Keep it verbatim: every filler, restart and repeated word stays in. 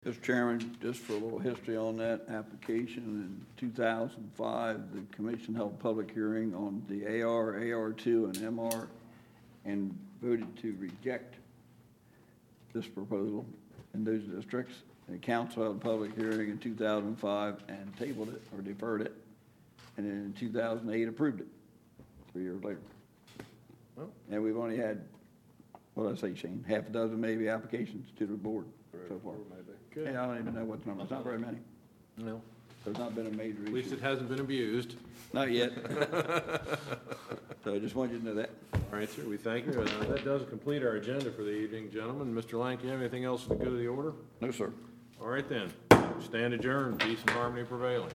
Mister Chairman, just for a little history on that application, in two thousand five, the commission held a public hearing on the A R, A R two, and M R, and voted to reject this proposal in those districts. The council held a public hearing in two thousand five and tabled it or deferred it, and then in two thousand eight approved it, three years later. Well. And we've only had, what did I say, Shane, half a dozen maybe applications to the board so far. Good. Yeah, I don't even know what the number, it's not very many. No. There's not been a major At least issue. it hasn't been abused. Not yet. So I just wanted you to know that. All right, sir, we thank you. Uh, That does complete our agenda for the evening, gentlemen. Mister Lang, do you have anything else to go to the order? No, sir. All right then, stand adjourned, peace and harmony prevailing.